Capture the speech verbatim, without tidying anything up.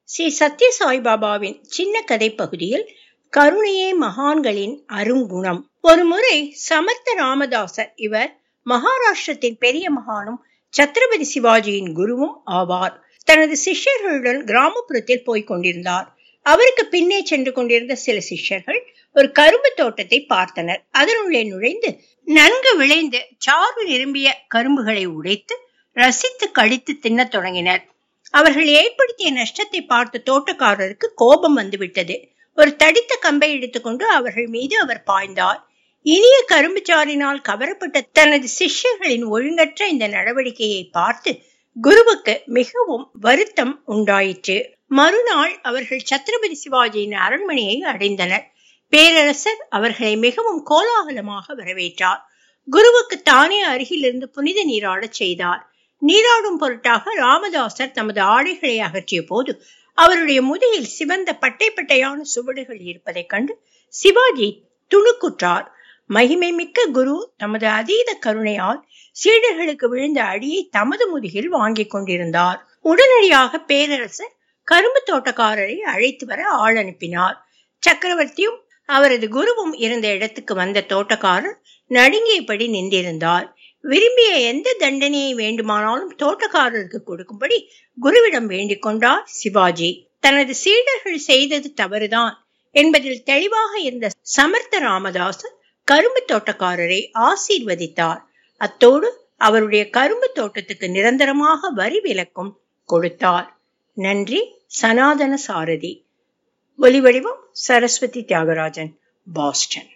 ஸ்ரீ சத்ய சாய்பாபாவின் சின்ன கதை பகுதியில் கருணையே மகான்களின் அருங்குணம். ஒரு முறை சமர்த்த ராமதாசர், இவர் மகாராஷ்டிரத்தின் பெரிய மகானும் சத்ரபதி சிவாஜியின் குருவும் ஆவார், தனது சிஷ்யர்களுடன் கிராமப்புறத்தில் போய்க் கொண்டிருந்தார். அவருக்கு பின்னே சென்று கொண்டிருந்த சில சிஷ்யர்கள் ஒரு கரும்பு தோட்டத்தை பார்த்தனர். அதனுள்ளே நுழைந்து நன்கு விளைந்து சாறு நிரம்பிய கரும்புகளை உடைத்து ரசித்து கடித்து தின்னத் தொடங்கினர். அவர்கள் ஏற்படுத்திய நஷ்டத்தை பார்த்த தோட்டக்காரருக்கு கோபம் வந்துவிட்டது. ஒரு தடித்த கம்பை எடுத்துக்கொண்டு அவர்கள் மீது அவர் பாய்ந்தார். இனிய கரும்பு சாறினால் கவரப்பட்ட தனது சிஷ்யர்களின் ஒழுங்கற்ற இந்த நடவடிக்கையை பார்த்து குருவுக்கு மிகவும் வருத்தம் உண்டாயிற்று. மறுநாள் அவர்கள் சத்ரபதி சிவாஜியின் அரண்மனையை அடைந்தனர். பேரரசர் அவர்களை மிகவும் கோலாகலமாக வரவேற்றார். குருவுக்கு தானே அருகில் இருந்து புனித நீராடச் செய்தார். நீராடும் பொருட்டாக ராமதாசர் தமது ஆடைகளை அகற்றிய போது அவருடைய முதுகில் சிவந்த பட்டை பட்டையான சுவடுகள் இருப்பதைக் கண்டு சிவாஜி துணுக்குற்றார். மகிமை மிக்க குரு தமது அதீத கருணையால் சீடர்களுக்கு விழுந்த அடியை தமது முதுகில் வாங்கிக் கொண்டிருந்தார். உடனடியாக பேரரசர் கரும்பு தோட்டக்காரரை அழைத்து வர ஆள் அனுப்பினார். சக்கரவர்த்தியும் அவரது குருவும் இருந்த இடத்துக்கு வந்த தோட்டக்காரர் நடுங்கியபடி நின்றிருந்தார். விரும்பிய எந்த தண்டனையை வேண்டுமானாலும் தோட்டக்காரருக்கு கொடுக்கும்படி குருவிடம் வேண்டிக் கொண்டார் சிவாஜி. தனது சீடர்கள் செய்தது தவறுதான் என்பதில் தெளிவாக இருந்த சமர்த்த ராமதாசர் கரும்பு தோட்டக்காரரை ஆசீர்வதித்தார். அத்தோடு அவருடைய கரும்பு தோட்டத்துக்கு நிரந்தரமாக வரி விலக்கும் கொடுத்தார். நன்றி. சனாதன சாரதி. ஒலிவடிவம் சரஸ்வதி தியாகராஜன், பாஸ்டன்.